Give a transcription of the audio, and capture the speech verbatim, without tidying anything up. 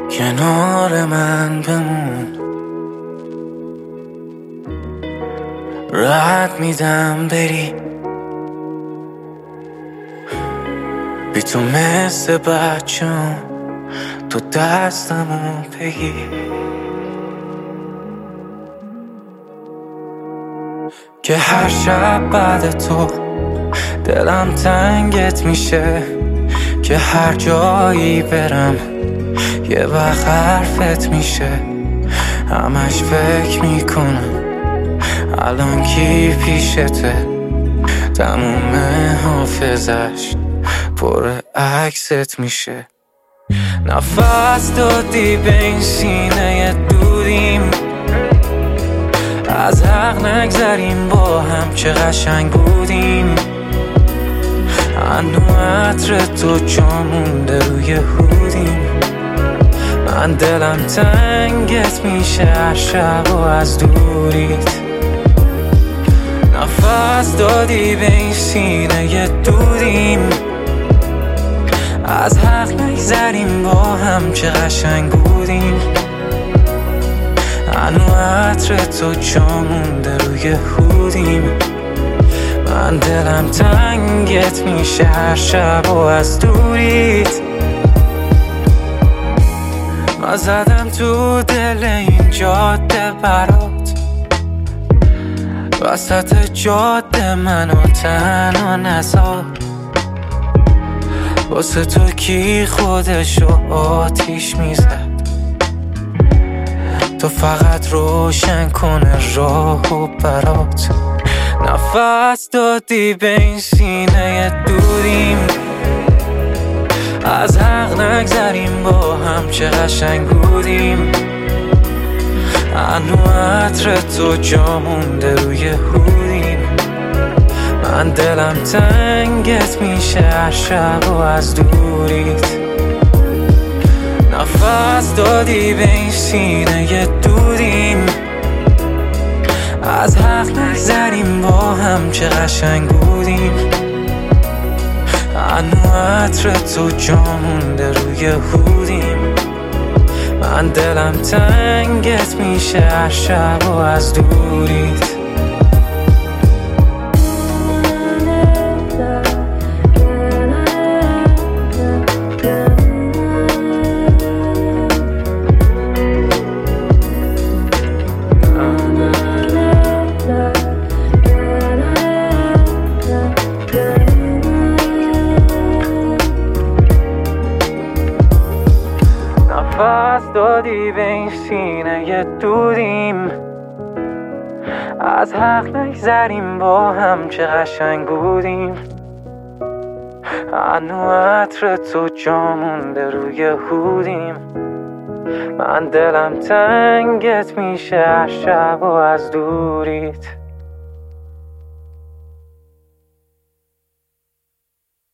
کنار من بمون، راحت میدم بری، بی تو مثل بچم تو دستمو بگیر، که هر شب بعد تو دلم تنگت میشه، که هر جایی برم یه وقت حرفت میشه. همش فکر میکنم الان کی پیشته، تموم حافظش پر عکست میشه. نفس دادی به این سینه دوریم، از حق نگذریم با هم چه قشنگ بودیم. هنو عطر تو جا مونده روی هودیم، من دلم تنگت میشه هر شب و از دوریت. نفس دادی به این سینه دوریم، از حق نگذریم با هم چه قشنگ بودیم. هنو عطر تو جا مونده روی هودیم، من دلم تنگت میشه هر شب و از دوریت. من زدم تو دل این جاده برات، وسط جاده منو تنها نذار. واسه تو کی خودشو آتیش میزد، تو فقط روشن کنه راهو برات. نفس دادی به این سینه دوریم، از حق نگذریم با هم چه قشنگ بودیم. هنو عطر تو جا مونده روی هودیم، من دلم تنگت میشه هر شب و از دوریت. نفس دادی به این سینه دوریم، از حق نگذریم با هم چه قشنگ بودیم. هنو عطر تو جا مونده روی هودیم، من دلم تنگت میشه هر شب و از دوریت. نفس دادی به این سینه دوریم، از حق نگذریم با هم چه قشنگ بودیم. هنو عطر تو جا مونده روی هودیم، من دلم تنگت میشه هر شب و از دوریت.